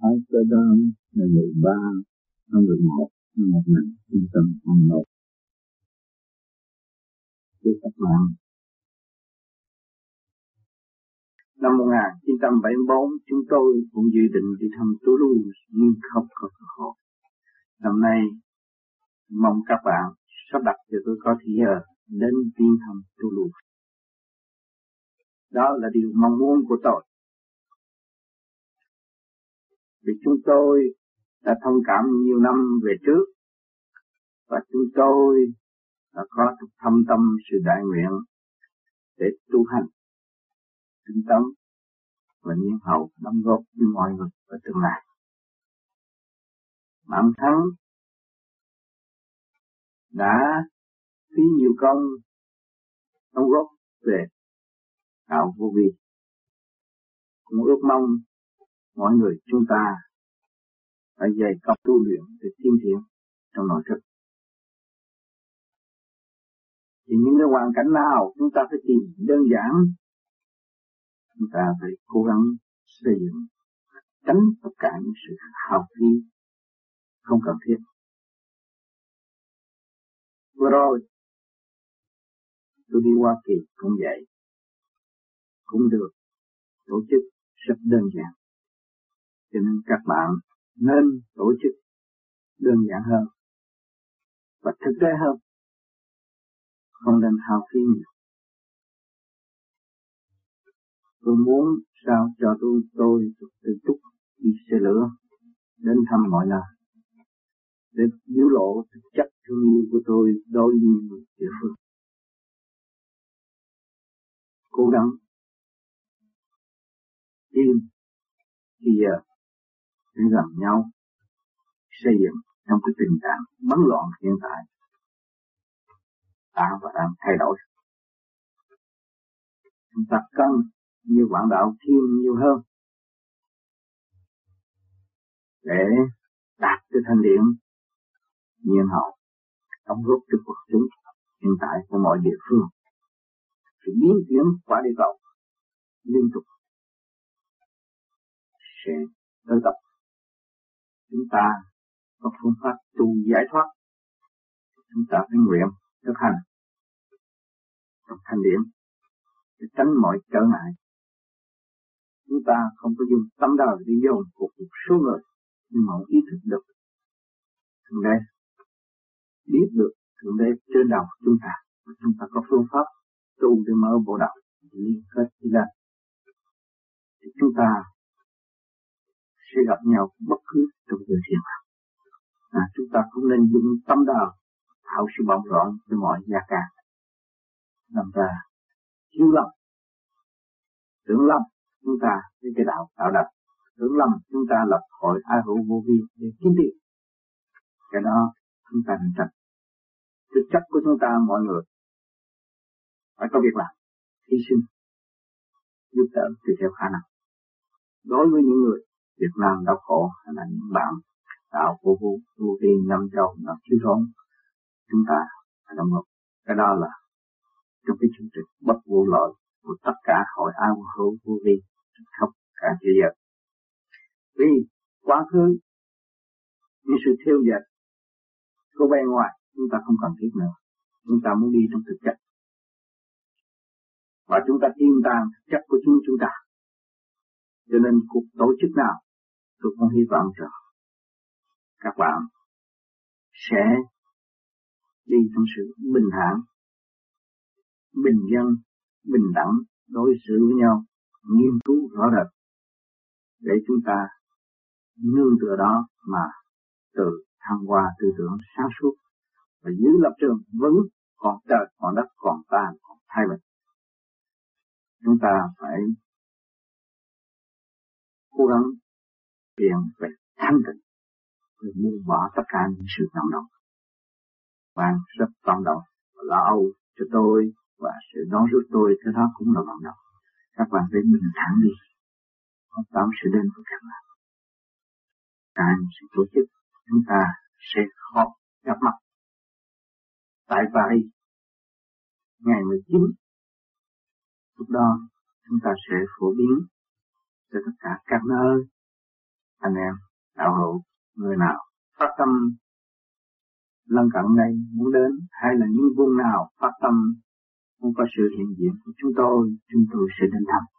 Amsterdam ngày 13 tháng 11 năm 1921. Thưa các bạn, năm 1974 chúng tôi cũng dự định đi thăm Toulouse nhưng không có cơ hội. Năm nay mong các bạn sắp đặt cho tôi có thời giờ đến viếng thăm Toulouse. Đó là điều mong muốn của tôi. Vì chúng tôi đã thông cảm nhiều năm về trước và chúng tôi đã có thâm tâm sự đại nguyện để tu hành, tinh tấn và nhiên hậu đóng góp với mọi người ở tương lai. Bản thân đã phí nhiều công đóng góp về đạo vô vi, cũng ước mong mọi người chúng ta phải dày công tu luyện để tiến triển trong nội thức. Thì những cái hoàn cảnh nào chúng ta phải tìm đơn giản, chúng ta phải cố gắng xây dựng, tránh tất cả những sự hao phí không cần thiết. Vừa rồi tôi đi Hoa Kỳ cũng vậy, cũng được tổ chức rất đơn giản, cho nên các bạn nên tổ chức đơn giản hơn và thực tế hơn, không nên hao phí nhiều. Tôi muốn sao cho tôi tự túc đi xe lửa đến thăm mọi nơi để biểu lộ thực chất thương yêu của tôi đối với người địa phương. Cố gắng tìm bây giờ để gần nhau, xây dựng trong cái tình trạng bấn loạn hiện tại và đang thay đổi. Chúng ta cần như bạn đạo thiên nhiều hơn để đạt cái thanh điển nhiên hậu, đóng góp cho cuộc sống hiện tại của mọi địa phương. Sự biến chuyển qua địa cầu liên tục sẽ tới tập. Chúng ta có phương pháp tu giải thoát, chúng ta phải nguyện thực hành trong thanh điển để tránh mọi trở ngại. Chúng ta không có dùng tâm đời đi dồn của một số người, nhưng mà ý thức được Thượng Đế, biết được Thượng Đế trên đầu chúng ta có phương pháp tu để mở bộ đạo liên kết đi lên, thì chúng ta sẽ gặp nhau bất cứ trong đời thiền. Chúng ta không nên dùng tâm đời tạo sự bận rộn cho mọi gia càng. Làm ra hiếu lầm, tưởng lầm chúng ta với cái đạo tạo đặt, tưởng lầm chúng ta lập hội ai hữu vô vi để kiếm tiền. Cái đó chúng ta nên tránh. Thực chất của chúng ta mọi người phải có việc làm, hy sinh, giúp đỡ tùy theo khả năng. Đối với những người Việt Nam đau khổ hay là những bạn đạo vô vi năm châu nó thiếu thốn, chúng ta phải đồng hợp. Cái đó là trong cái chương trình bất vô lợi của tất cả hội ai hữu vô vi khắp cả thế giới. Vì quá khứ những sự thiêu dệt của bên ngoài chúng ta không cần thiết nữa. Chúng ta muốn đi trong thực chất và chúng ta tin tàng thực chất của chính chúng ta. Cho nên cuộc tổ chức nào tôi cũng hy vọng rằng các bạn sẽ đi trong sự bình thản, bình dân, bình đẳng đối xử với nhau, nghiên cứu rõ rệt để chúng ta nương tựa đó mà từ thăng hoa tư tưởng sáng suốt và giữ lập trường vững, còn trời, còn đất, còn ta, còn thay bình. Chúng ta phải cố gắng tiền về thanh tịnh để buông bỏ tất cả những sự nặng động. Bạn rất vận động và lo âu cho tôi và sự đón rút tôi, cái đó cũng là vận động. Các bạn phải bình thản đi, không tạo sự đến của các bạn. Tại sự tổ chức chúng ta sẽ họp gặp mặt tại Paris ngày 19. Lúc đó chúng ta sẽ phổ biến cho tất cả các nơi anh em đạo hữu, người nào phát tâm lân cận đây muốn đến, hay là những vùng nào phát tâm muốn có sự hiện diện của chúng tôi sẽ đến thăm.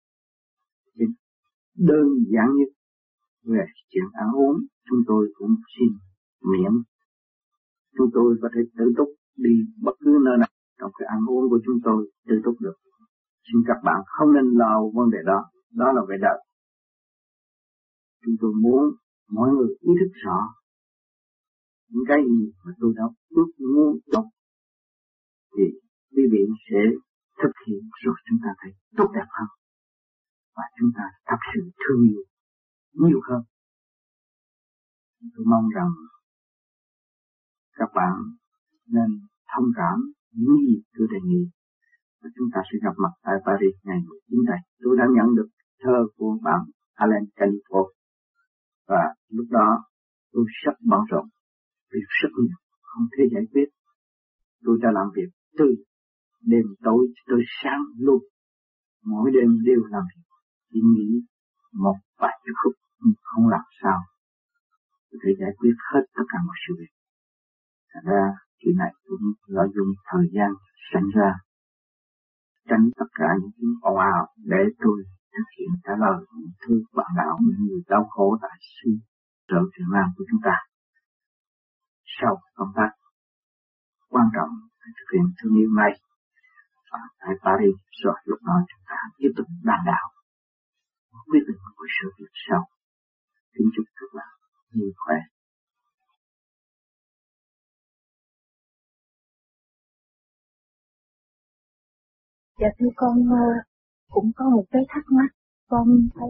Đơn giản nhất về chuyện ăn uống, chúng tôi cũng xin miễn. Chúng tôi có thể tự túc đi bất cứ nơi nào trong cái ăn uống của chúng tôi tự túc được. Xin các bạn không nên lo vấn đề đó, đó là về đời. Chúng tôi muốn mọi người ý thức rõ những cái gì mà tôi đã ước muốn tốt thì quý vị sẽ thực hiện rồi chúng ta thấy tốt đẹp hơn và chúng ta thật sự thương yêu nhiều hơn. Tôi mong rằng các bạn nên thông cảm những gì tôi đề nghị và chúng ta sẽ gặp mặt tại Paris ngày 19 này. Tôi đã nhận được thơ của bạn Alain Canipo và lúc đó tôi rất bận rộn, việc rất nhiều, không thể giải quyết. Tôi đã làm việc từ đêm tối tới sáng luôn, mỗi đêm đều làm việc, chỉ nghĩ một vài chút phút nhưng không làm sao có thể giải quyết hết tất cả mọi sự việc. Thành ra chuyện này tôi lợi dụng thời gian sanh ra, tránh tất cả những tiếng ồn ào để tôi thực hiện trả lời những thư bạn đạo những người đau khổ tại xứ sở Việt Nam của chúng ta. Sau công tác quan trọng để thực hiện thương yêu này và tại Paris, rồi lúc đó chúng ta tiếp tục đàn đạo quyết định của sự việc sau. Kính chúc các bạn nhiều khỏe. Dạ thưa con, cũng có một cái thắc mắc. Con thấy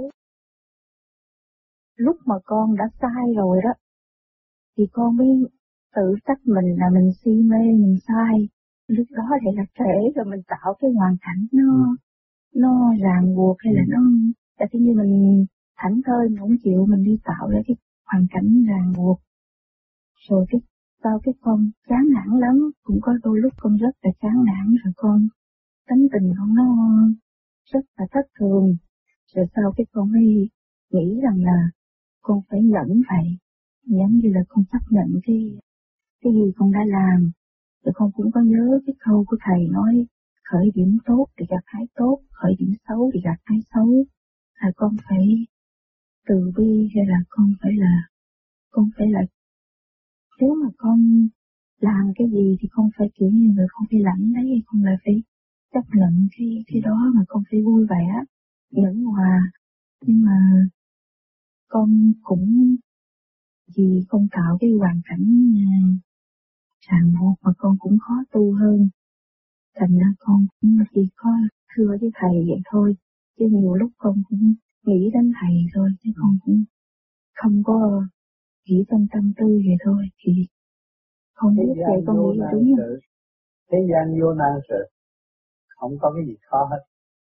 lúc mà con đã sai rồi đó, thì con mới tự trách mình là mình si mê, mình sai. Lúc đó thì là trễ rồi, mình tạo cái hoàn cảnh nó ràng buộc hay là nó tự như mình thảnh thơi mình không chịu, mình đi tạo ra cái hoàn cảnh ràng buộc. Rồi sau cái con chán nản lắm, cũng có đôi lúc con rất là chán nản, rồi con tánh tình con nó rất là thất thường. Rồi sau cái con mới nghĩ rằng là con phải nhẫn vậy, giống như là con chấp nhận cái gì con đã làm. Rồi con cũng có nhớ cái câu của thầy nói, khởi điểm tốt thì gặt hái tốt, khởi điểm xấu thì gặt hái xấu. Là con phải từ bi, hay là con phải là nếu mà con làm cái gì thì con phải kiểu như người con phải lãnh đấy, con là phải chấp nhận cái đó, mà con phải vui vẻ, nhẫn hòa. Nhưng mà con cũng vì con tạo cái hoàn cảnh ràng buộc mà con cũng khó tu hơn. Thành ra con cũng chỉ có thưa với thầy vậy thôi, chứ nhiều lúc con cũng nghĩ đến thầy thôi, chứ con cũng không có nghĩ trong tâm tư vậy thôi. Thì không biết vậy con nghĩ đúng không? Thế gian vô nan sự, không có cái gì khó hết.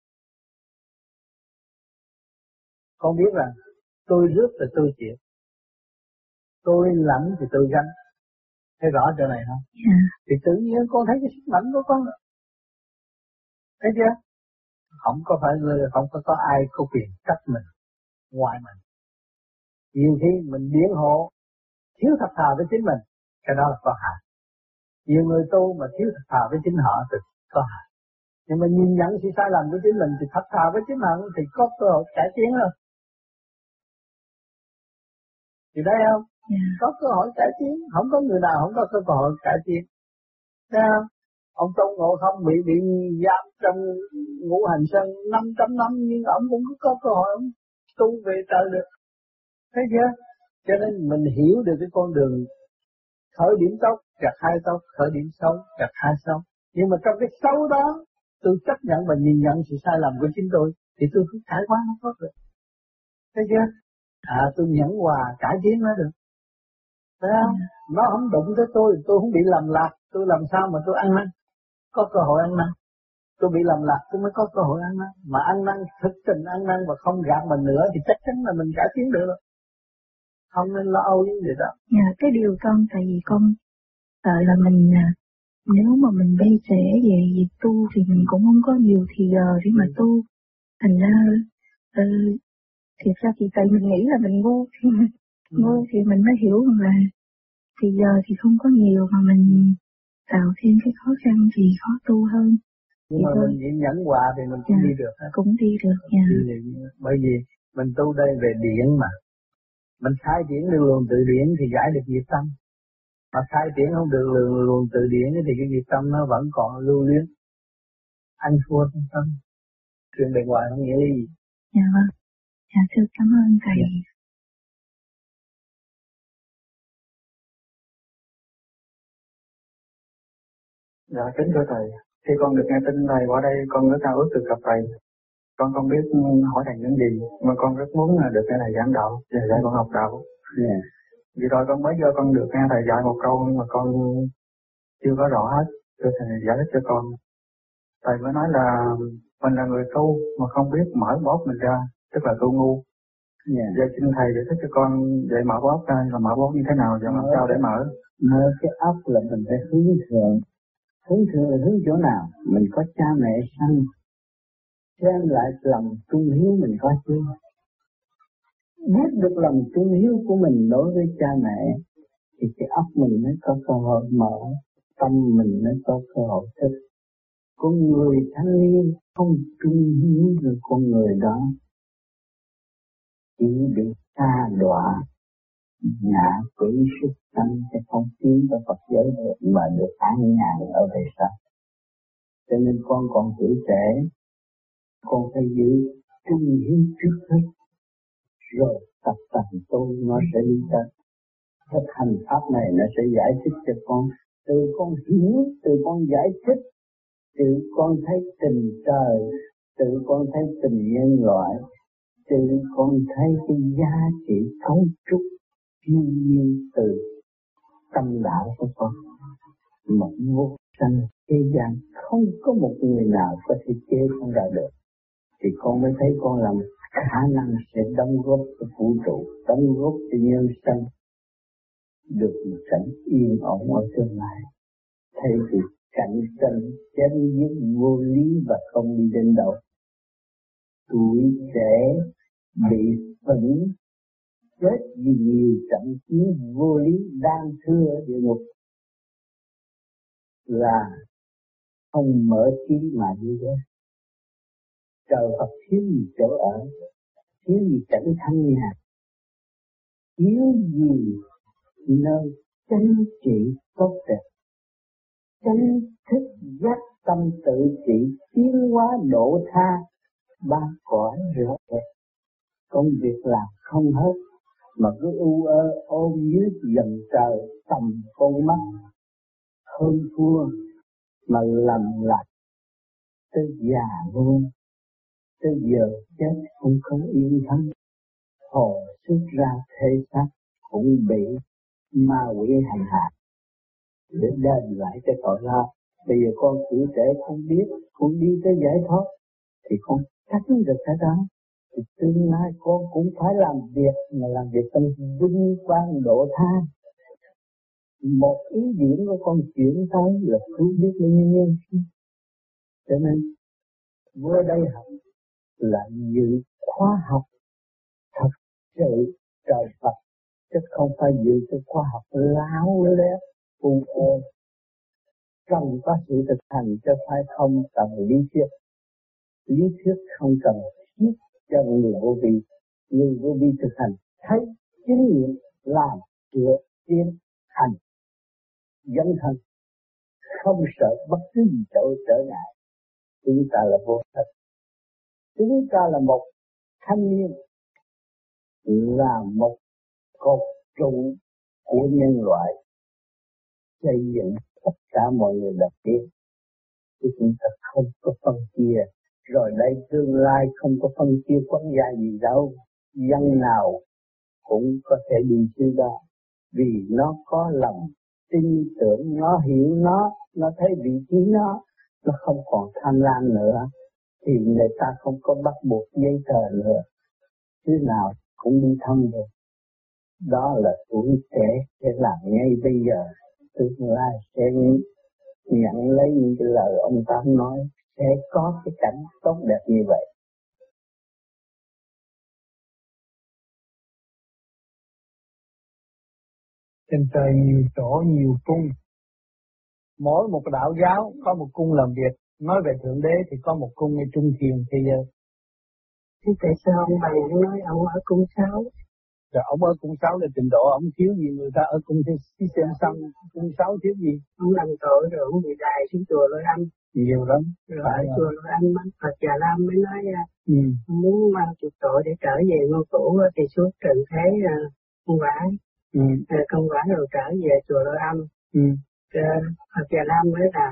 Con biết rằng tôi rước thì tôi chịu, tôi lãnh thì tôi gánh. Thấy rõ chỗ này không? Yeah. Thì tự nhiên con thấy cái sức mạnh của con rồi. Thấy chưa? Không có ai có quyền trách mình ngoài mình. Nhiều khi mình điển hộ thiếu thật thà với chính mình, cái đó là có hại. Nhiều người tu mà thiếu thật thà với chính họ thì có hại. Nhưng mà nhìn nhận sự sai lầm của chính mình thì thật thà với chính họ thì có cơ hội cải tiến hơn. Thì thấy không? Yeah. Có cơ hội cải tiến, không có người nào không có cơ hội cải tiến. Thấy không? Ông Tôn Ngộ Không bị giam trong ngũ hành sơn 500 năm nhưng ông cũng có cơ hội ông tu về trời được. Thấy chưa? Cho nên mình hiểu được cái con đường khởi điểm tốt, gặt hai tốt, khởi điểm xấu, gặt hai xấu. Nhưng mà trong cái xấu đó, tôi chấp nhận và nhìn nhận sự sai lầm của chính tôi, thì tôi cứ trải qua nó tốt được. Thấy chưa? Tôi nhẫn hòa, cải tiến nó được. Thấy không? Nó không đụng tới tôi không bị lầm lạc, tôi làm sao mà tôi ăn năn? Có cơ hội ăn năn. Tôi bị lầm lạc, tôi mới có cơ hội ăn năn. Mà ăn năn, thực tình ăn năn và không gạt mình nữa thì chắc chắn là mình cải tiến được rồi. Không nên lo âu những điều đó. Dạ, cái điều con, tại vì con sợ là mình nếu mà mình bê trễ về việc tu thì mình cũng không có nhiều thì giờ để mà tu. Thành ra thiệt ra thì tại mình nghĩ là mình ngu thì ngu thì mình mới hiểu rằng là thì giờ thì không có nhiều mà mình tạo thêm cái khó khăn thì khó tu hơn. Nhưng mà mình chỉ nhẫn hòa thì mình cũng đi được. Cũng đi được nha. Bởi vì mình tu đây về điển mà. Mình khai điển được luồng tự điển thì giải được nghiệp tâm. Mà khai điển không được luồng tự điển thì cái nghiệp tâm nó vẫn còn lưu luyến. Anh thua trong tâm. Chuyện bề ngoài không nghĩa lý gì. Dạ vâng. Dạ thưa cảm ơn thầy. Dạ kính thưa thầy, khi con được nghe tin thầy qua đây con rất ao ước được gặp thầy. Con không biết hỏi thầy những gì, mà con rất muốn được nghe thầy giảng đạo và dạy con học đạo. Vì rồi con mới vô con được nghe thầy dạy một câu nhưng mà con chưa có rõ hết, thưa thầy giải thích cho con. Thầy mới nói là mình là người tu mà không biết mở bóp mình ra, tức là tu ngu. Vậy xin thầy giải thích cho con vậy mở bóp ra là mở bóp như thế nào và làm sao để mở? Mở cái óc là mình phải hướng thượng. Hướng thượng là hướng chỗ nào? Mình có cha mẹ sanh, xem lại lòng trung hiếu mình có chưa? Biết được lòng trung hiếu của mình đối với cha mẹ thì cái óc mình mới có cơ hội mở, tâm mình mới có cơ hội thức. Con người thanh niên không trung hiếu được con người đó chỉ bị xa đọa ngạ quỷ súc sanh sẽ không tiến vào Phật giới được mà được an nhàn ở về sau. Cho nên con còn tuổi trẻ, con phải giữ trung hiếu trước hết, rồi tập tành tu nó sẽ đi tới. Thực hành pháp này nó sẽ giải thích cho con, từ con hiểu, từ con giải thích, từ con thấy tình trời, từ con thấy tình nhân loại, từ con thấy cái giá trị cấu trúc thiên nhiên từ tâm đạo của con. Một vô sanh thế gian không có một người nào có thể chế con ra được. Thì con mới thấy con làm khả năng sẽ đóng góp cho vũ trụ, đóng góp cho nhân sinh được một cảnh yên ổn ở tương lai. Thay vì cạnh tranh chém giết vô lý và không đi đến đâu. Tuổi trẻ bị phẫn chết vì nhiều trận chiến vô lý đang thưa ở địa ngục là không mở trí mà đi đến. Trời Phật thiếu gì chỗ ở, thiếu gì cảnh thanh nhàn, thiếu gì nơi chánh trị tốt đẹp, chánh thức giác tâm tự trị tiến hóa độ tha ba cõi rõ rệt. Công việc làm không hết mà cứ ôm dưới dầm trời tầm con mắt hơn thua mà lầm lạc tới già luôn, tới giờ chết không có yên thân, hồn xuất ra thể xác cũng bị ma quỷ hành hạ để đền lại cái tội lỗi. Bây giờ con tuổi trẻ không biết, con đi tới giải thoát thì con tránh được cái đó. Thì tương lai con cũng phải làm việc, mà làm việc trong vinh quang độ tha. Một ý điểm của con chuyển tới là cứu biết bao nhiêu nhân sinh. Cho nên vô đây học là dự khoa học thật sự trời Phật, chứ không phải dự cái khoa học láo lét u ô. Cần có sự thực hành cho phải không cần lý thuyết. Lý thuyết không cần thiết cho người vô vi. Người vô vi thực hành thấy kinh nghiệm làm sửa tiến hành dấn thân, không sợ bất cứ gì trở ngại. Chúng ta là vô thật. Chúng ta là một thanh niên, là một cột trụ của nhân loại, xây dựng tất cả mọi người đặc biệt. Chứ chúng ta không có phân chia. Rồi đây tương lai không có phân chia quốc gia gì đâu. Dân nào cũng có thể đi xứ đó. Vì nó có lòng tin tưởng, nó hiểu nó thấy vị trí nó không còn tham lam nữa. Thì người ta không có bắt buộc giấy tờ nữa. Thứ nào cũng đi thông được. Đó là tuổi trẻ sẽ làm ngay bây giờ. Tương lai sẽ nhận lấy những cái lời ông Tám nói, sẽ có cái cảnh tốt đẹp như vậy. Trên trời nhiều chỗ nhiều cung. Mỗi một đạo giáo có một cung làm việc. Nói về Thượng Đế thì có một cung ở trung thiền thế giới. Thế tại sao ông bà nói ông ở cung 6? Rồi ông ở cung 6 là trình độ ông thiếu gì người ta ở cung thế xem xong cung 6 thiếu gì? Ông làm tội rồi ông bị đày xuống chùa Lôi Âm. Nhiều lắm. Rồi ở chùa Lôi Âm Phật Già Lam mới nói muốn mang chuộc tội để trở về ngôi cũ thì suốt trần thế con vãi. Con vãi rồi trở về chùa Lôi Âm. Phật Già Lam mới là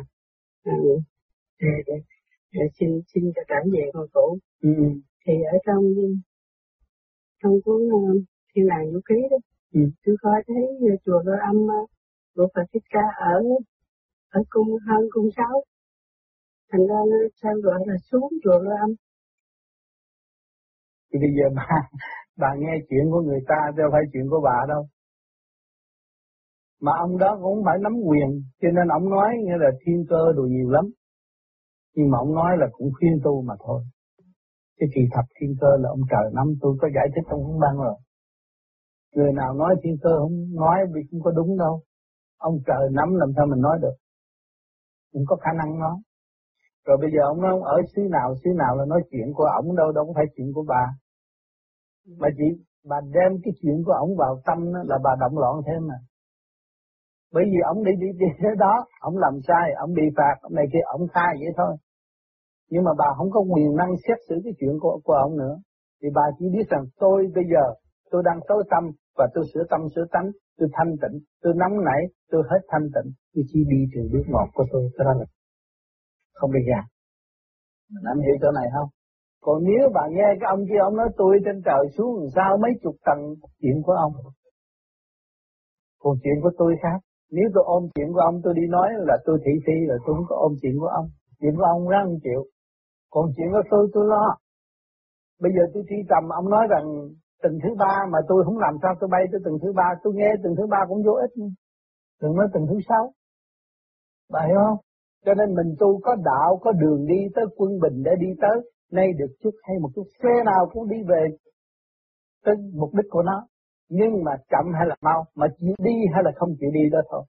để xin cho trở về ngôi cũ. Thì ở trong cuốn Thiên Đàng Vũ Ký đó, tôi coi thấy chùa Lôi Âm của Phật Thích Ca ở cung hơn cung 6. Thành ra nó sao gọi là xuống chùa Lôi Âm. Thì bây giờ bà nghe chuyện của người ta chứ không phải chuyện của bà đâu. Mà ông đó cũng phải nắm quyền, cho nên ông nói nghĩa là thiên cơ đồ nhiều lắm. Nhưng mà ông nói là cũng khuyên tu mà thôi. Cái kỳ thật thiên cơ là ông trời nắm, tôi có giải thích trong cuốn băng rồi. Người nào nói thiên cơ không nói vì không có đúng đâu. Ông trời nắm làm sao mình nói được. Không có khả năng nói. Rồi bây giờ ông nói ông ở xứ nào là nói chuyện của ổng đâu không phải chuyện của bà. Mà chỉ bà đem cái chuyện của ổng vào tâm là bà động loạn thêm mà. Bởi vì ổng đi thế đó, ổng làm sai, ổng bị phạt, ổng này kia, ổng khai vậy thôi. Nhưng mà bà không có quyền năng xét xử cái chuyện của ổng nữa. Thì bà chỉ biết rằng tôi bây giờ, tôi đang tối tâm và tôi sửa tâm sửa tánh, tôi thanh tịnh, tôi nóng nảy, tôi hết thanh tịnh. Tôi chỉ đi từ bước một của tôi, đó là không bị gạt. Mình nắm hiểu chỗ này không? Còn nếu bà nghe cái ông kia ông nói tôi trên trời xuống làm sao mấy chục tầng chuyện của ông. Còn chuyện của tôi khác. Nếu tôi ôm chuyện của ông tôi đi nói là tôi thị phi là tôi không có ôm chuyện của ông. Chuyện của ông rất không chịu. Còn chuyện của tôi lo. Bây giờ tôi thi trầm ông nói rằng tầng thứ 3 mà tôi không làm sao tôi bay tới tầng thứ 3. Tôi nghe tầng thứ 3 cũng vô ích. Đừng nói tầng thứ 6. Bà hiểu không? Cho nên mình tu có đạo, có đường đi tới quân bình để đi tới. Nay được chút hay một chút xe nào cũng đi về tới mục đích của nó. Nhưng mà chậm hay là mau, mà chịu đi hay là không chịu đi đó thôi.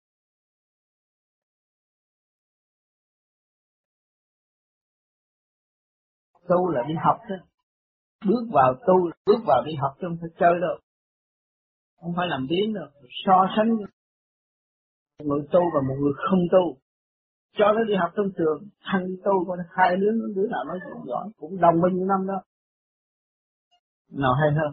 Tu là đi học thôi. Bước vào tu, bước vào đi học chứ không phải chơi đâu. Không phải làm biến đâu. So sánh một người tu và một người không tu. Cho nó đi học trong trường, thằng đi tu, còn hai đứa nào nói chuyện giỏi, cũng đồng bao nhiêu năm đó. Nào hay hơn.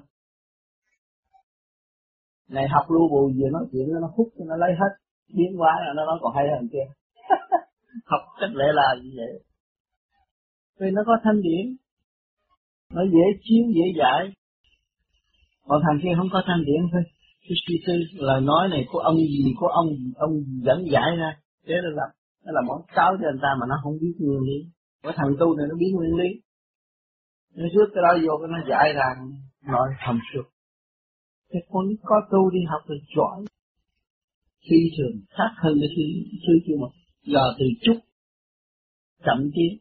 Này học lưu bù vừa nói chuyện nó hút nó lấy hết, biến hóa là nó nói còn hay hơn kia. Học cách lẽ là như vậy. Vì nó có thanh điển, nó dễ chiếu dễ giải. Còn thằng kia không có thanh điển thôi. Cái lời nói này của ông gì của ông dẫn giải ra, thế là nó là món cáo cho người ta mà nó không biết nguyên lý. Cái thằng tu này nó biết nguyên lý. Nó rước cái đó vô nó giải ra nói thầm suốt. Thế con có tu đi học rồi giỏi. Phi thường khác hơn cái thứ kia mà giờ từ chút chậm tiến.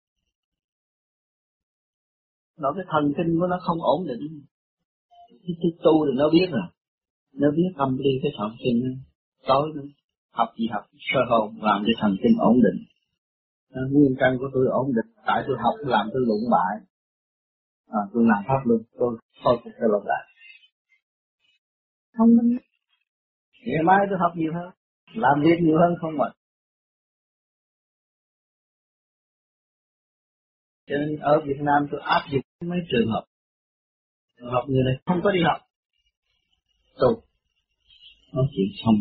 Nó cái thần kinh của nó không ổn định. Cái tu thì nó biết rồi. Nó biết âm đi cái thần kinh tối nữa. Học gì học sơ hồn làm cho thần kinh ổn định. Nguyên căn của tôi ổn định. Tại tôi học làm tôi lụng bại. Tôi làm pháp luôn. Tôi thôi tôi lụng lại. Không minh. Ngày mai tôi học nhiều hơn. Làm việc nhiều hơn không mệt. Cho nên ở Việt Nam tôi áp dụng mấy trường hợp. Trường hợp người này không có đi học. Tu. Nói chuyện xong.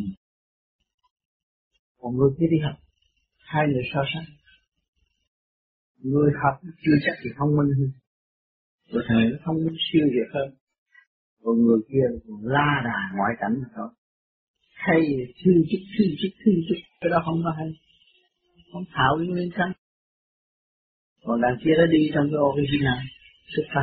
Còn người kia đi học. Hai người so sánh. Người học chưa chắc thì thông minh hơn. Có thể nó thông minh siêu việt hơn. Còn người kia la đà ngoại cảnh mà thôi. Hay thương chút. Cái đó không có hay. Không thạo cái nguyên căn. Còn đằng kia nó đi trong cái original. Xuất phát.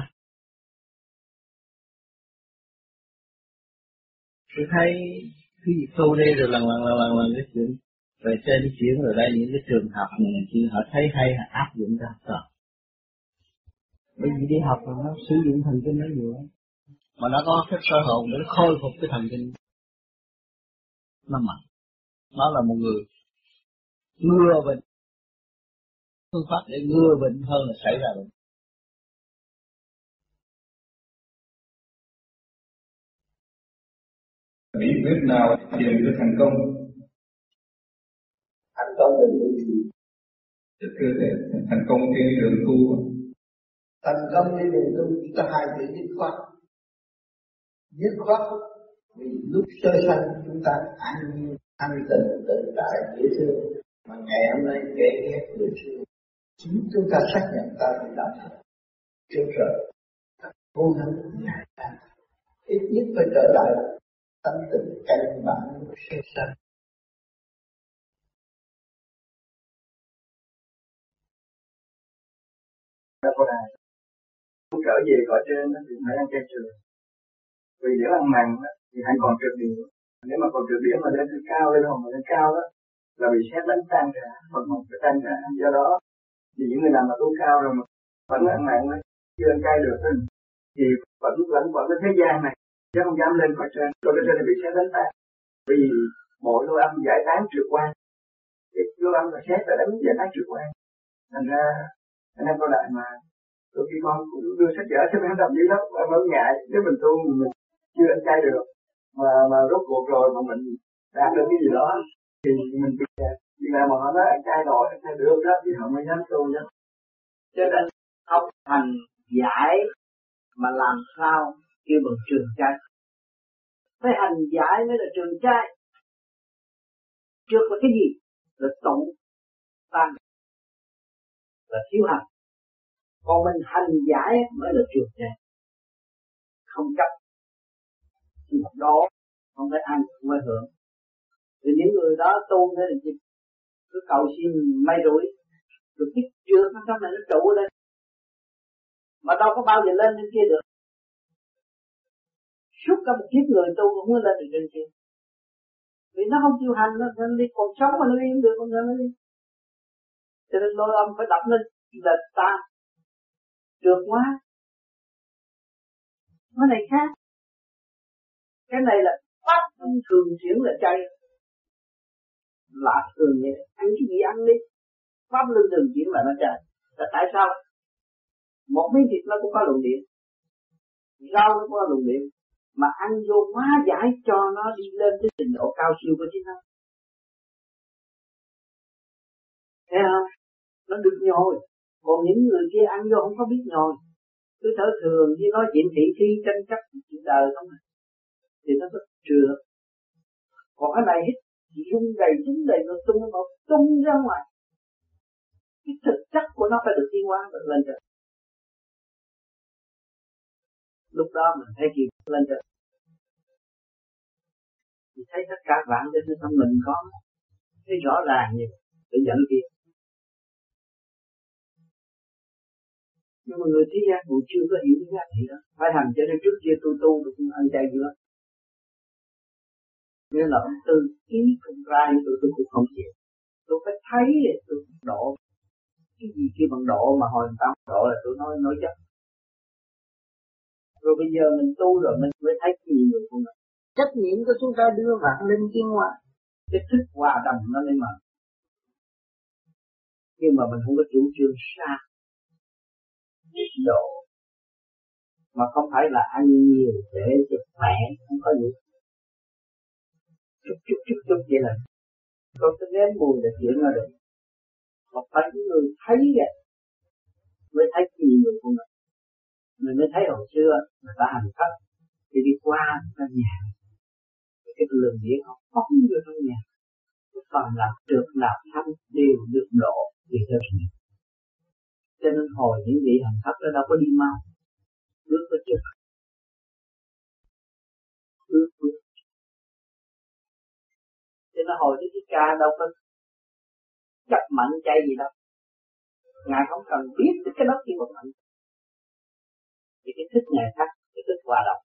Tôi thấy cái việc tu đây rồi lần cái chuyện về trên cái chuyện rồi đây những cái trường học này kia họ thấy hay họ áp dụng ra rồi. Bởi vì đi học nó sử dụng thần kinh nó nhiều lắm. Mà nó có cái sơ hồn để nó khôi phục cái thần kinh. nó mạnh. Nó là một người ngừa bệnh, phương pháp để ngừa bệnh hơn là xảy ra bệnh. Bí quyết nào tìm được thành công? Thành công là điều gì? Thưa thầy, thành công trên đường tu. Thành công trên đường tu chỉ có hai chữ dứt khoát. Dứt khoát vì lúc sơ sanh chúng ta an tình tự tại dễ thương, mà ngày hôm nay kể ghét người thương. Chính chúng ta xác nhận ta bị đạo thật chưa trở vô năng ngại ta, ít nhất phải trở lại tâm tình căn bản của sơ sanh. Đã có đài không trở về cõi trên thì phải ăn chay trường, vì nếu ăn mặn thì hãy còn trượt điện. Nếu mà còn trượt điện mà lên thứ cao, lên hồn mà lên cao đó là bị sét đánh tan cả, phần hồn phải tan cả. Do đó thì những người nào mà tu cao rồi mà vẫn ăn mặn chưa ăn chay được thì vẫn cái thế gian này chứ không dám lên cõi trên. Cõi trên thì bị sét đánh tan, vì mỗi lô âm giải tán trượt quan, lô âm là sét là đánh giải tán trượt quan. Thành ra anh em có lại mà đôi khi con cũng đưa sách vở cho em đọc dữ lắm, em vẫn ngại nếu mình tu mình chưa ăn chay được mà rốt cuộc rồi mà mình đạt được cái gì đó thì mình bị vì là mà họ nói ăn chay rồi ăn chay được đó thì họ mới dám tu chứ. Cho nên học hành giải mà làm sao kêu bằng trường chay, phải hành giải mới là trường chay. Trước là cái gì? Là tụng tan, là thiếu hành. Còn mình hành giải mới là trường chay, không chấp, không đó, không phải ăn, không phải hưởng. Thì những người đó tu thế là gì? Cứ cầu xin may rủi, rồi cái chưa nó trong này nó trụ lên, mà đâu có bao giờ lên trên kia được. Suốt cả một kiếp người tu cũng không lên được trên kia, vì nó không chịu hành, nó đi còn sống mà nó đi không được, còn nó đi. Cho nên lôi âm phải đập lên là ta trượt quá. Cái này khác, cái này là pháp thường chuyển là chay, là thường vậy. Ăn cái gì ăn đi, pháp luân thường chuyển là nó chay. Là tại sao? Một miếng thịt nó cũng có luồng điện, rau nó cũng có luồng điện, mà ăn vô hóa giải cho nó đi lên tới trình độ cao siêu của chính nó. Thấy không? Nó được nhồi. Còn những người kia ăn vô không có biết nhồi, cứ thở thường với nói chuyện thị phi tranh chấp chuyện đời không à, thì nó có trượt. Còn cái này hít rung đầy chính đầy nó tung ra ngoài, cái thực chất của nó phải được tiến hóa được lên trời. Lúc đó mình thấy gì lên trời, thì thấy tất cả vạn trên trong mình có, thấy rõ ràng như để dẫn kia. Nhưng mà người thế gian cũng chưa có hiểu cái giá trị đó, phải hành cho nên trước kia tu được ăn chay nữa. Nên là ông Tư ý cũng ra như tôi cũng không chịu. Tôi phải thấy để tôi độ. Cái gì kia bằng độ mà hồi người ta độ là tôi nói chắc. Rồi bây giờ mình tu rồi mình mới thấy cái gì người của mình. Trách nhiệm của chúng ta đưa vạn linh tiến hóa, cái thức hòa đồng nó mới mở. Nhưng mà mình không có chủ trương xa độ, mà không phải là ăn nhiều để cho khỏe, không có gì. Chút vậy là có cái nếm mùi là chuyện nó được. Mà phải những người thấy vậy mới thấy cái gì người của mình. Mình mới thấy hồi xưa người ta hành pháp thì đi qua trong nhà, cái lượng điện họ phóng vô trong nhà, cái phần nào được nào thanh đều được độ vì theo sự. Cho nên hồi những vị hành pháp đó đâu có đi mau, bước có trực, bước. Cho nên hồi cái ca đâu có chấp mạnh chay gì đâu, ngài không cần biết cái đó kia bất mạnh, thì cái thức ngài khác, cái thức hòa đồng.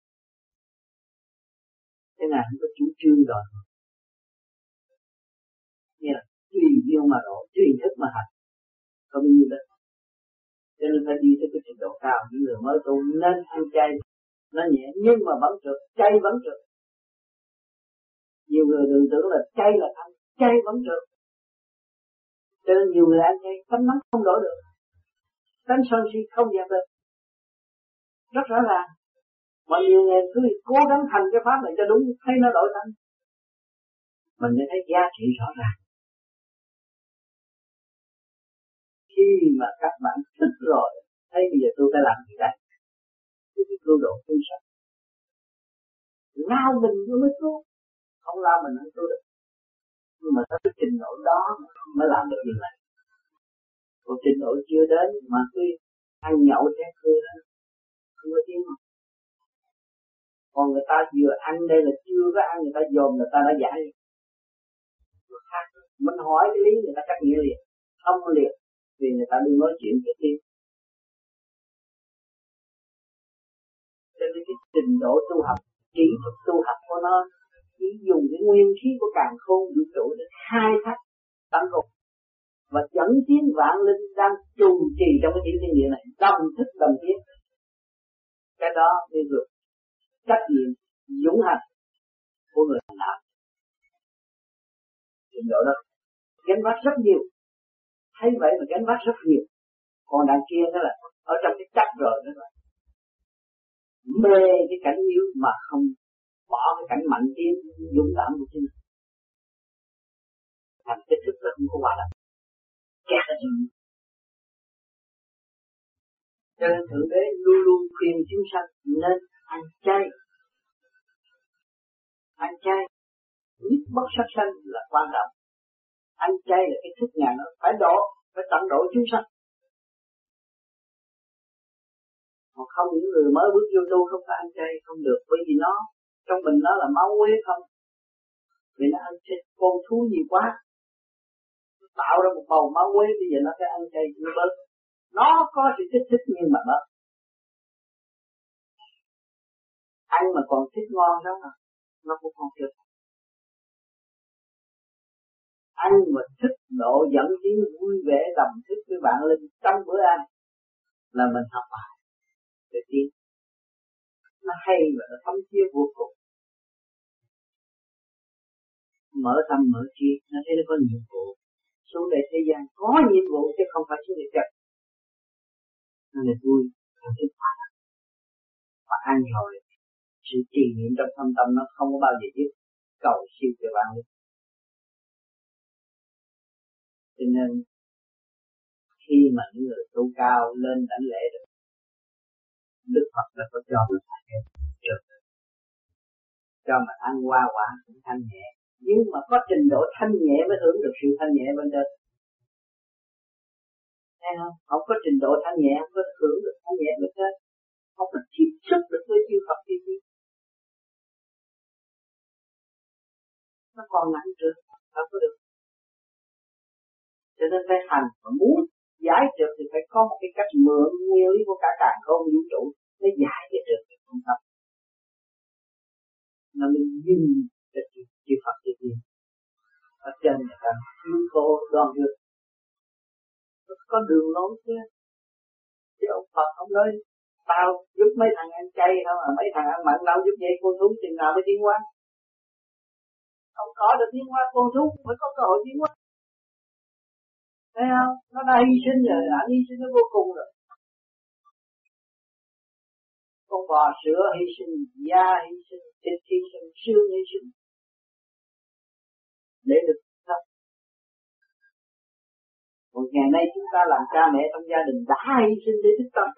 Thế nào không có chủ trương rồi, như là tùy duyên mà độ, tùy thức mà hành, không như đó. Cho nên phải đi tới cái trình độ cao. Những người mới tu nên ăn chay, nó nhẹ nhưng mà vẫn trượt, chay vẫn trượt. Nhiều người đừng tưởng là chay là ăn, chay vẫn được. Cho nên nhiều người ăn chay, tánh nóng không đổi được, tánh sân si không dẹp được, rất rõ ràng. Mà nhiều người cứ cố gắng thành cái pháp này cho đúng, thấy nó đổi tánh, mình mới thấy giá trị rõ ràng. Khi mà các bạn thích rồi, thấy bây giờ tôi phải làm gì đây? Tôi phải cứu độ chúng sanh. Lao mình tôi mới cứu, không lao mình không cứu được. Nhưng mà tới cái trình độ đó mới làm được điều này. Còn trình độ chưa đến mà cứ ăn nhậu thế khưa đó, không có tiếng không. Còn người ta vừa ăn đây là chưa có ăn, người ta dồn người ta đã giải. Mình hỏi cái lý người ta cắt nghĩa liền, không liền, vì người ta đừng nói chuyện trực tiếp. Cho nên cái trình độ tu học, kỹ thuật tu học của nó chỉ dùng cái nguyên khí của càn khôn vũ trụ để khai thác tăng hồn và dẫn tiến vạn linh đang trù trì trong cái thiên địa này đồng thức đồng tiến. Cái đó mới được trách nhiệm dũng hành của người hành đạo. Trình độ đó gánh vác rất nhiều, thấy vậy mà gánh vác rất nhiều. Còn đằng kia đó là ở trong cái chấp rồi đó là mê cái cảnh yếu mà không bỏ cái cảnh mạnh tiến dũng cảm của chính mình. Thành cái thức là không có hòa đồng, kẹt ở trong. Cho nên Thượng Đế luôn luôn khuyên chúng sanh nên ăn chay. Ăn chay, nhất bất sát sanh là quan trọng. Ăn chay là cái thức nhà nó phải độ, phải tận độ chúng sanh. Còn không những người mới bước vô tu không phải ăn chay không được, bởi vì nó trong mình nó là máu quế không. Vì nó ăn thịt con thú nhiều quá, nó tạo ra một bầu máu quế, bây giờ nó phải ăn chay nó bớt. Nó có sự kích thích nhưng mà bớt. Ăn mà còn thích ngon đó mà nó cũng không được. Ăn mà thích độ dẫn tiến vui vẻ đồng thức với bạn linh trong bữa ăn là mình học bài để tiến. Nó hay và nó thấm thía vô cùng. Mở tâm mở trí, nó thấy nó có nhiệm vụ. Xuống đây thế gian có nhiệm vụ chứ không phải xuống đây chật. Nó là vui, nó thích phá. Mà ăn rồi, sự trì niệm trong thâm tâm nó không có bao giờ dứt. Cầu siêu cho bạn linh. Cho nên khi mà những người tu cao lên đảnh lễ được, Đức Phật đã có cho mình phải được, cho mình ăn hoa quả cũng thanh nhẹ, nhưng mà có trình độ thanh nhẹ mới hưởng được sự thanh nhẹ bên trên. Thấy không? Không có trình độ thanh nhẹ không có hưởng được thanh nhẹ bên trên, không có tiếp xúc được với chư Phật tiên tri. Nó còn nặng trước, không có được. Cho nên phải hành, mà muốn giải được thì phải có một cái cách mượn nguyên lý của cả càn khôn vũ trụ để giải được cái công tâm. Nó mới dừng được chư Phật tiên tri. Ở trên người ta cứu cô đoan được. Có đường lối chứ. Chứ ông Phật ông nói tao giúp mấy thằng ăn chay không à, mấy thằng ăn mặn đâu giúp vậy con thú chừng nào mới tiến hóa. Không có được tiến hóa, con thú mới có cơ hội tiến hóa. Thấy không? Nó đã hy sinh rồi, anh hy sinh nó vô cùng rồi. Con bò sữa hy sinh, da hy sinh, thịt hy sinh, xương hy sinh để được sống. Còn ngày nay chúng ta làm cha mẹ trong gia đình đã hy sinh để thức tâm,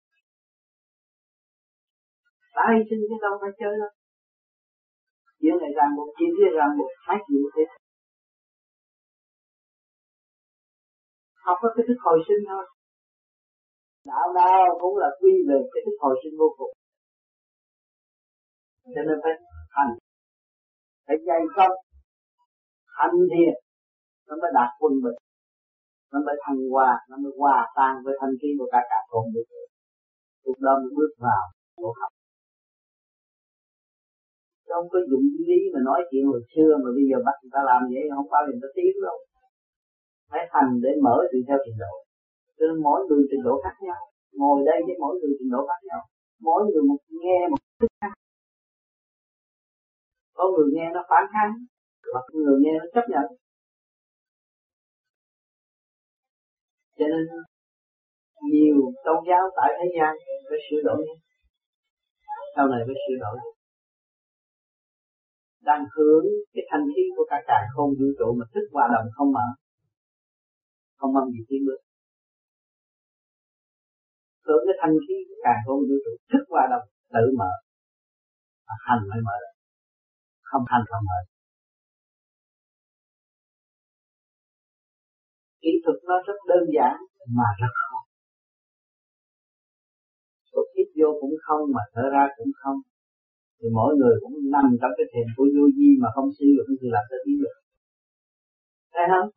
đã hy sinh chứ đâu phải chơi đâu. Chuyện này ràng buộc, chuyện kia ràng buộc, hai chuyện thế. Học có cái thức hồi sinh thôi. Đạo nào cũng là quy về cái thức hồi sinh vô cùng. Cho nên phải hành, phải dày công, hành thiền, nó mới đạt quân bình, nó mới thăng hoa, nó mới hòa tan với thanh khí của cả con người. Lúc đó mới bước vào bộ học. Chứ không có dụng lý mà nói chuyện hồi xưa mà bây giờ bắt người ta làm vậy không bao giờ người ta tiến đâu. Phải hành để mở tùy theo trình độ. Cho nên mỗi người trình độ khác nhau. Ngồi đây với mỗi người trình độ khác nhau. Mỗi người một nghe một thức khác. Có Có người nghe nó phản kháng, hoặc người nghe nó chấp nhận. Cho nên nhiều tôn giáo tại thế gian phải sửa đổi, sau này phải sửa đổi. Đang hướng cái thanh khí của cả càn khôn vũ trụ mà thức hòa đồng không mở, không mong gì tiến bước. Hướng cái thanh khí của càn khôn vũ trụ thức hòa đồng tự mở, mà hành mới mở, không hành không mở. Kỹ thuật nó rất đơn giản mà rất khó. Một hít vô cũng không mà thở ra cũng không. Thì mỗi người cũng nằm trong cái thềm của vô vi mà không sử dụng thì làm sao tiến được. Thấy không?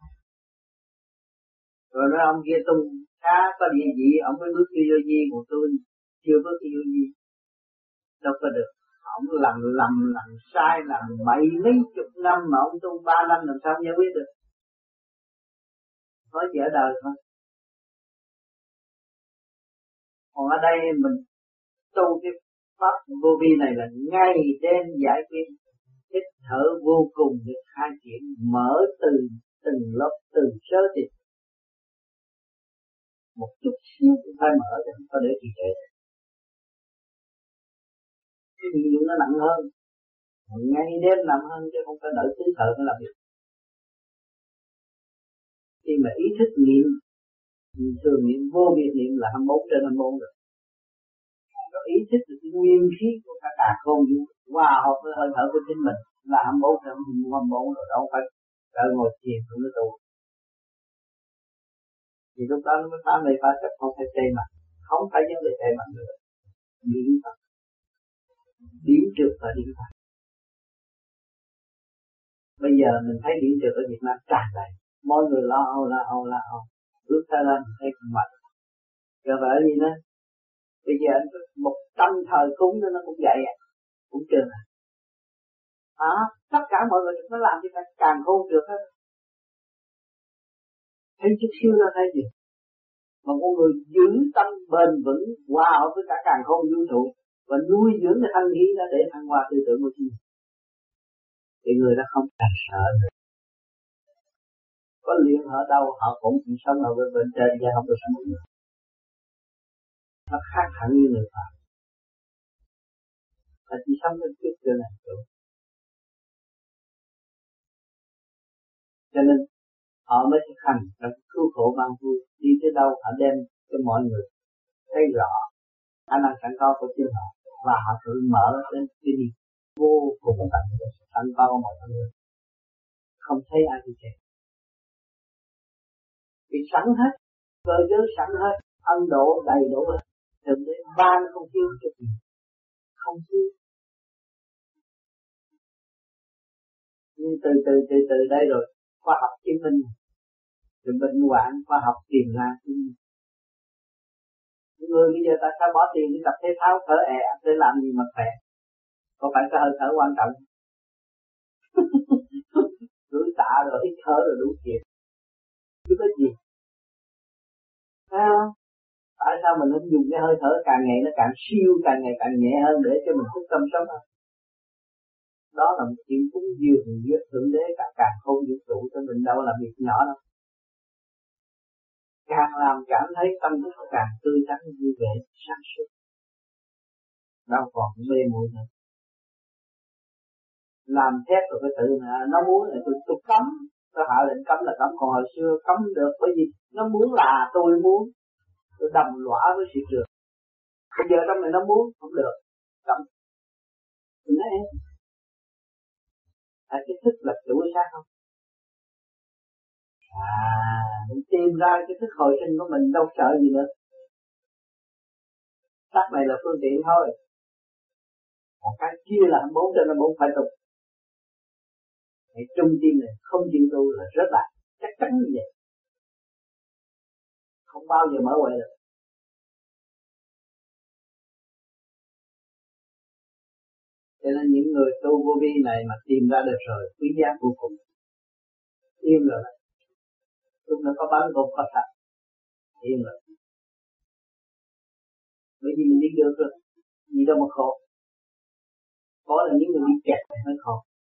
Rồi nói ông kia tung khá có địa vị, ông mới bước vô vi, còn tôi chưa bước vô vi. Đâu có được. Ông làm sai, làm bậy mấy chục năm mà ông tu 3 năm làm sao giải quyết được. Nói chỉ ở đời thôi. Còn ở đây mình tu cái pháp vô vi này là ngày đêm giải quyết, hít thở vô cùng để khai triển, mở từ từng lớp từ sơ thịt. Một chút xíu cũng phải mở để không có để trì trệ. Cái gì nó nặng hơn, ngày đêm nặng hơn chứ không phải đợi tứ thợ mới làm việc. Khi mà ý thức niệm, thường niệm vô biệt niệm là 24/24 rồi. Có ý thức được cái nguyên khí của cả cả không vũ hòa hợp với hơi thở của chính mình là 24/24 rồi, đâu phải đợi ngồi thiền cũng nó tu. Thì lúc đó nó mới phá mê phá chấp, không phải tê mặt, không phải vấn đề tê mặt nữa. Điểm thật, điểm trượt và điểm thật. Bây giờ mình thấy điểm trượt ở Việt Nam tràn đầy, mọi người lo âu, bước ra lên thấy cũng mạnh. Rồi vậy gì nữa? Bây giờ một trăm thời cúng nó cũng vậy, cũng trượt. Tất cả mọi người nó làm cho càng khôn trượt hết. Thấy chút xíu nó thấy gì? Mà con người giữ tâm bền vững hòa hợp với cả càn khôn vũ trụ và nuôi dưỡng cái thanh khí đó để thăng hoa tư tưởng của chính mình, thì người đó không cần sợ nữa. Có luyện ở đâu họ cũng sống ở bên trên chứ không được sống nữa. Nó khác hẳn như người Phật. Là chỉ sống đến trước chỗ này chỗ. Cho nên họ mới thực hành trong cứu khổ ban vui, đi tới đâu họ đem cho mọi người thấy rõ khả năng sẵn có của chính họ và họ tự mở đến cái đi vô cùng tận sẵn có của mọi người, không thấy ai bị kẹt. Vì sẵn hết, cơ giới sẵn hết, ân độ đầy đủ hết, đừng để ban không thiếu chút gì, không thiếu. Nhưng từ đây rồi khoa học chứng minh, rồi bệnh hoạn khoa học tìm ra chứng minh. Những người bây giờ ta sao bỏ tiền đi tập thể thao thở để làm gì mà khỏe? Có phải cái hơi thở quan trọng? Rủi tạ rồi hít thở rồi đủ chuyện. Chứ có gì? Tại sao mình không dùng cái hơi thở càng ngày nó càng siêu, càng ngày càng nhẹ hơn để cho mình thức tâm sống hơn? Đó là một chuyện cúng dường giữa Thượng Đế cả càng không vũ trụ cho mình, đâu là việc nhỏ đâu. Càng làm cảm thấy tâm thức càng tươi tắn vui vẻ sáng suốt, đâu còn mê muội nữa. Làm thét rồi cái tự nó muốn là tôi cấm, tôi hạ lệnh cấm là cấm, còn hồi xưa cấm được bởi vì nó muốn là tôi muốn, tôi đầm lõa với sự trường. Bây giờ trong này nó muốn không được, cấm. Mình nói cái thức là chủ sát không? Mình tìm ra cái thức hồi sinh của mình đâu sợ gì nữa. Xác này là phương tiện thôi. Còn cái kia là 24/24 phải tu. Cái trung tim này không chịu tu là rất là chắc chắn như vậy. Không bao giờ mở quậy được. Cho nên những người tu vô vi này mà tìm ra được rồi quý giá vô cùng. Yên rồi. Chúng nó có bán cục có thật. Yên rồi. Bởi vì mình đi được rồi. Gì đâu mà khổ. Có là những người đi kẹt mới khổ.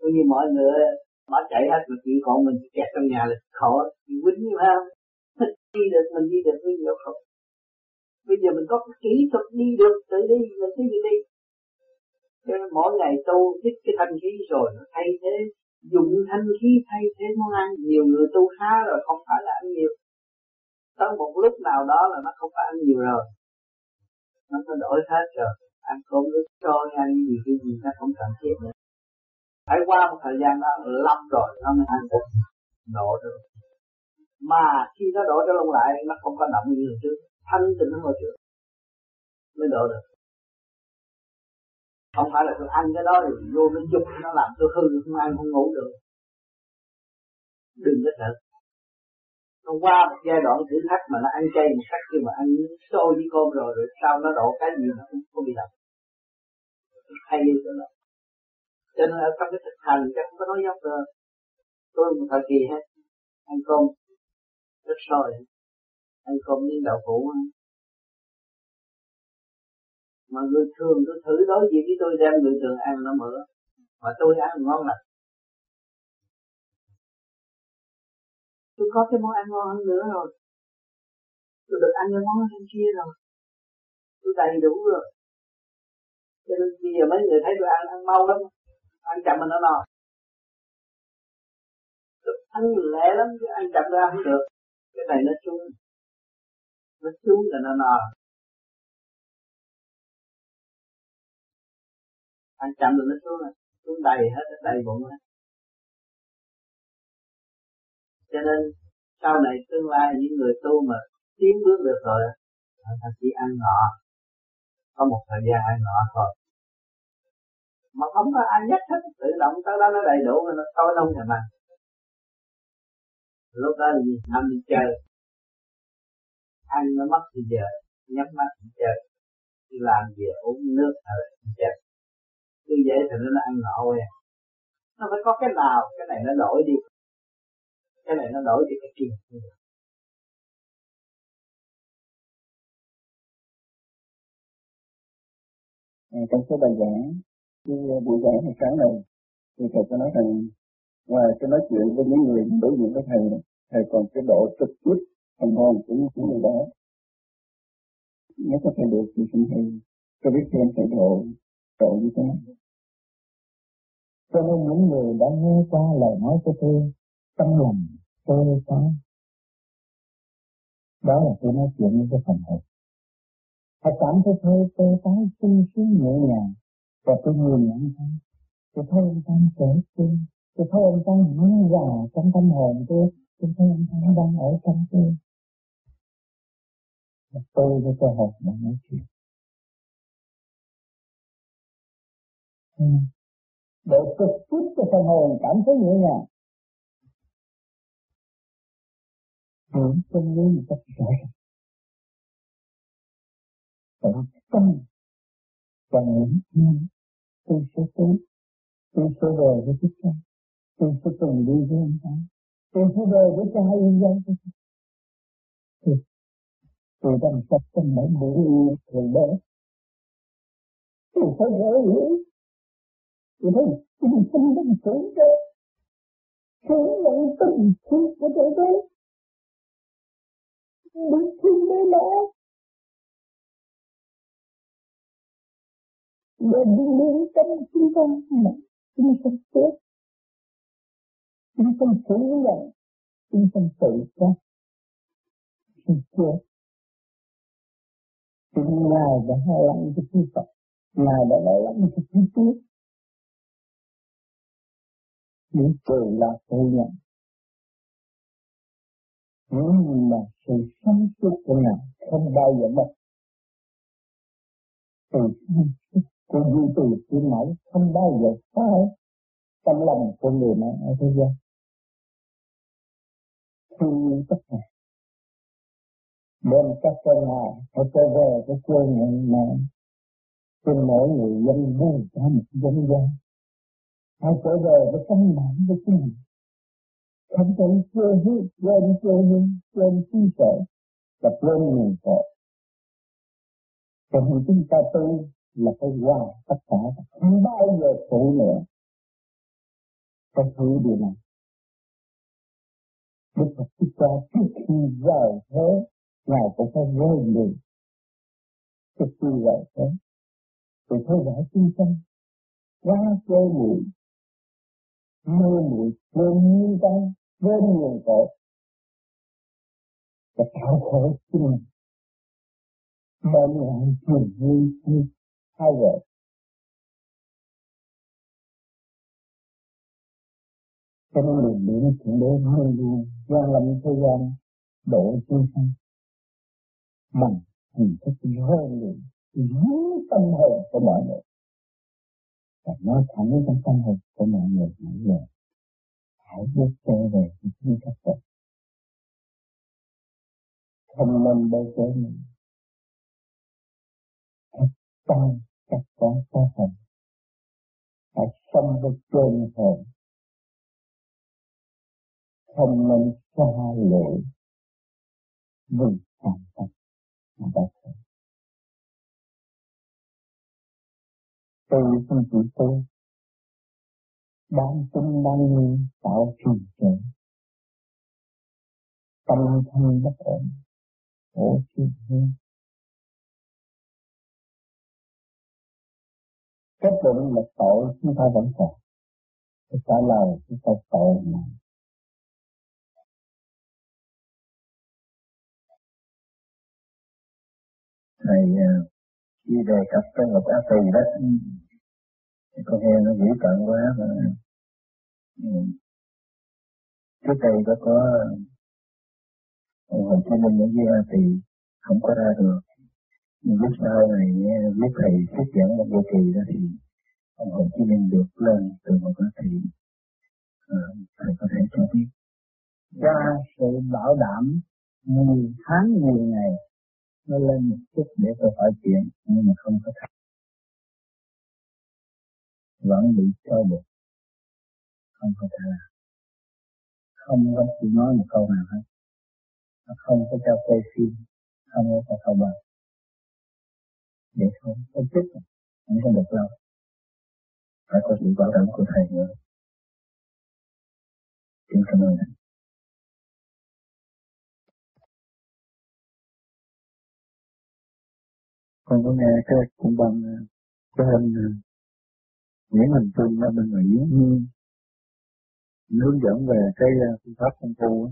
Cũng như mọi người bỏ chạy hết mà chỉ còn mình kẹt trong nhà là khổ, mình quýnh như không? Đi được mình đi được bây giờ không? Bây giờ mình có cái kỹ thuật đi được, tự đi là cái gì đi? Cho nên mỗi ngày tu thích cái thanh khí rồi nó thay thế, dùng thanh khí thay thế món ăn. Nhiều người tu khá rồi không phải là ăn nhiều. Tới một lúc nào đó là nó không phải ăn nhiều rồi, nó đổi hết rồi. Ăn cơm nước trôi, ăn cái gì nó không cần thiết nữa. Phải qua một thời gian đó lâm rồi nó mới ăn được, độ được. Mà khi nó đổ trở lại nó không có động như trước, thanh tịnh hơn hồi trước mới đổ được. Không phải là tôi ăn cái đó rồi vô nó dục nó làm tôi hư, không ăn không ngủ được. Đừng có sợ. Nó qua một giai đoạn thử thách mà nó ăn chay một cách khi mà ăn xôi với cơm rồi sau nó đổ cái gì nó cũng không bị làm. Hay như thế đó. Cho nên ở trong cái thực hành chắc không có nói dốc được. Tôi một thời kỳ hết ăn cơm rất sôi, ăn cơm với đậu phụ. Mà người thường tôi thử đối diện với tôi đem người thường ăn nó mỡ, mà tôi ăn ngon lành. Tôi có cái món ăn ngon hơn nữa rồi, tôi được ăn cái món ăn kia rồi, tôi đầy đủ rồi. Cho nên bây giờ mấy người thấy tôi ăn mau lắm, ăn chậm mà nó no. Tôi ăn lẹ lắm, chứ ăn chậm ra không được. Cái này nó xuống là nó no. Ăn chậm rồi nó xuống đầy hết, đầy bụng hết. Cho nên sau này tương lai những người tu mà tiến bước được rồi, họ chỉ ăn ngọt, có một thời gian ăn ngọt thôi, mà không có ai nhắc hết, tự động tới đó nó đầy đủ rồi nó tối đông nhà mình. Lúc đó là gì? Nằm đi chơi, ăn nó mất thì giờ, nhắm mắt đi chơi, đi làm về uống nước rồi đi chơi. Cứ vậy thì nó ăn ngọt rồi. Nó phải có cái nào, cái này nó đổi đi, cái này nó đổi đi cái kia. Trong số bài giảng, cái buổi giảng hồi sáng này, thì thầy có nói rằng ngoài cái nói chuyện với những người đối diện với thầy còn cái độ trực tiếp phần hồn của những người đó. Nếu có thể được thì xin thầy cho biết thêm thầy độ như thế nào. Cho nên những người đã nghe qua lời nói của tôi, tâm lòng tôi có. Đó là tôi nói chuyện với cái phần hồn. Hãy cảm thấy tôi tái sung sướng nhẹ nhàng, và tôi nhìn nhận thấy. Tôi thấy ông ta kể tôi thấy ông ta nói ra trong tâm hồn tôi thấy ông ta đang ở trong tôi. Và tôi với cơ hội đã nói chuyện. Để trực tiếp cho phần hồn cảm thấy nhẹ nhàng. Hưởng chân lý một cách rõ ràng. Phải tâm và những thiên tôi sẽ tới. Tôi sẽ về với Thích Ca. Tôi sẽ cùng đi với ông ta. Tôi sẽ về với cha yêu dấu của tôi đang tập trong mỗi buổi thường đó. Tôi phải gỡ hiểu. Tôi thấy tình sinh đang sống ra. Sống nhận tình thương của tôi đấy. Đối thương với nó. Và đừng đến tâm chúng ta mà chúng ta chết. Chúng ta phủ nhận. Chúng ta tự sát. Chúng chết. Thì Ngài đã hài lòng cho chúng ta. Ngài đã nói lắm cho chúng ta. Những cười là phủ nhận. Nhưng mà sự sáng suốt của Ngài không bao giờ mất. Sự sáng suốt của duy trì thiên mẫu không bao giờ sai tâm lòng của người mẹ ở thế gian. Thương yêu tất cả. Đem các con Ngài phải trở về với quê mẹ. Cho mỗi người dân buông ra một dân gian. Hãy trở về với căn bản của chính mình. Không thể quên trí tuệ và quên nguồn cội. Cho nên chúng ta tu là phải hoàn tất cả, không bao giờ phụ nữa. phải thử điều này. Đức Phật Thích Ca trước khi rời thế, Ngài cũng phải rơi luyện. Trước khi rời thế, thì thấy rõ chúng sanh quá chơi muội, mê muội quên nguyên căn, quên nguồn cội, và tạo khổ chính mình. Bên ngoài truyền như hai vợ. Cho nên đường điểm chuyện đế hơn luôn, gian lâm thế gian, độ chúng sanh. Bằng hình thức hơn luyện, dưới tâm hồn của mọi người. Và nói thẳng trong tâm hồn của mọi người mỗi giờ. Hãy bước trở về với chính các Phật. Không nên bơ chế mình. Hãy tăng các quán có hồn. Hãy sống với trên hồn. Không nên xa lỗi vì phạm pháp mà đã thấy. Tôi không chỉ tôi, đáng tin đáng nghi tạo trì trệ. Tâm thân bất ổn, khổ chịu hơn. Kết luận là tội chúng ta vẫn còn. Tôi trả lời chúng ta tội mà. Thầy khi đề cập tới Ngọc Á Tỳ đó, thì con nghe nó dữ tợn quá mà. Trước đây có ông Hồ Chí Minh ở dưới A Tỳ không có ra được. Nhưng lúc sau này lúc thầy thuyết giảng một vô kỳ đó thì ông Hồ Chí Minh được lên từ Ngọc Á Tỳ. Thầy có thể cho biết. Qua sự bảo đảm nhiều tháng nhiều ngày nó lên một chút để tôi hỏi chuyện, nhưng mà không có thật. Vẫn bị cho buộc, không có thể làm. Không có chịu nói một câu nào hết. Không có cho quay phim, không có cho thâu bằng. Vậy thôi, có chút không có được lâu. Phải có sự bảo đảm của thầy nữa. Xin cảm ơn thầy. Con có nghe cái cũng bằng cái hình Nguyễn Hành Trung ở bên Mỹ hướng dẫn về cái phương pháp công phu.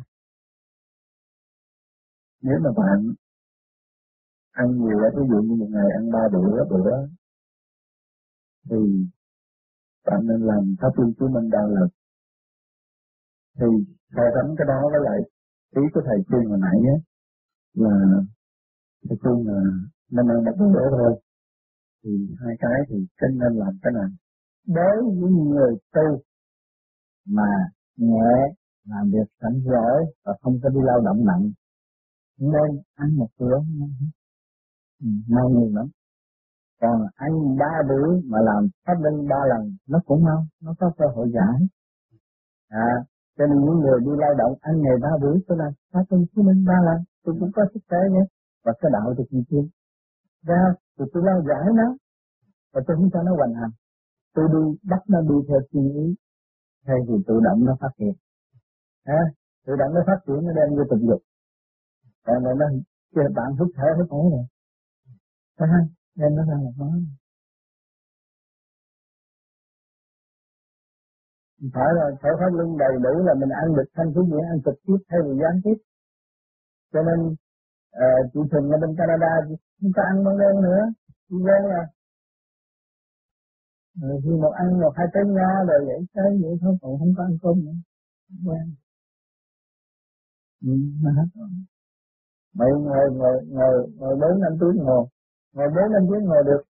Nếu mà bạn ăn nhiều, ví dụ như một ngày ăn 3 bữa thì bạn nên làm pháp luân chứng minh đa lực. Thì so sánh cái đó với lại ý của thầy Phương hồi nãy á, là thầy Phương là nên ăn 1 bữa thôi. Thì hai cái thì cái nên làm cái này. Đối với người tu mà nhẹ, làm việc rảnh rỗi và không có đi lao động nặng, nên ăn 1 bữa mau nhiều lắm. Còn ăn 3 bữa mà làm pháp luân 3 lần nó cũng mau, nó có cơ hội giải. Cho nên những người đi lao động ăn ngày 3 bữa tôi làm pháp luân chứng minh 3 lần, tôi cũng có sức khỏe nhé, và cái đạo tôi cũng chuyên ra thì tôi lao giải nó, và tôi không cho nó hoành hành. Tôi đi bắt nó đi theo suy nghĩ, hay thì tự động nó phát hiện, tự động nó phát triển, nó đem vô tình dục. Còn này nó kêu bạn hút thở hết ổn rồi, thấy không? Nên nó ra một món. Phải là phải pháp luân đầy đủ là mình ăn được thanh thứ gì, ăn trực tiếp hay là gián tiếp. Cho nên chị Thùy ở bên Canada chúng ta ăn món đen nữa, chị quen à. Rồi khi một ăn 1-2 trái nho rồi vậy thôi, còn không có ăn cơm nữa, quen. Nó hết rồi. Mày ngồi 4-5 tiếng ngồi 4-5 tiếng ngồi được,